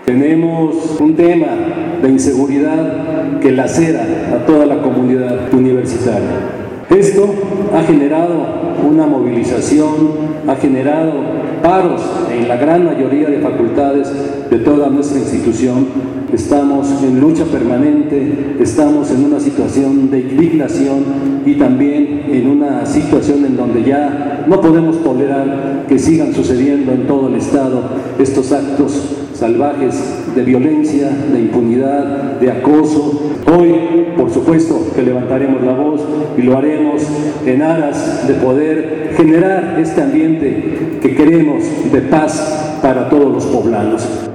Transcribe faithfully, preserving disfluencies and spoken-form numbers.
Tenemos un tema de inseguridad que lacera a toda la comunidad universitaria. Esto ha generado una movilización, ha generado paros en la gran mayoría de facultades de toda nuestra institución. Estamos en lucha permanente, estamos en una situación de indignación y también en una situación en donde ya no podemos tolerar que sigan sucediendo en todo el Estado estos actos salvajes de violencia, de impunidad, de acoso. Hoy, por supuesto, que levantaremos la voz y lo haremos en aras de poder generar este ambiente que queremos de paz para todos los poblanos.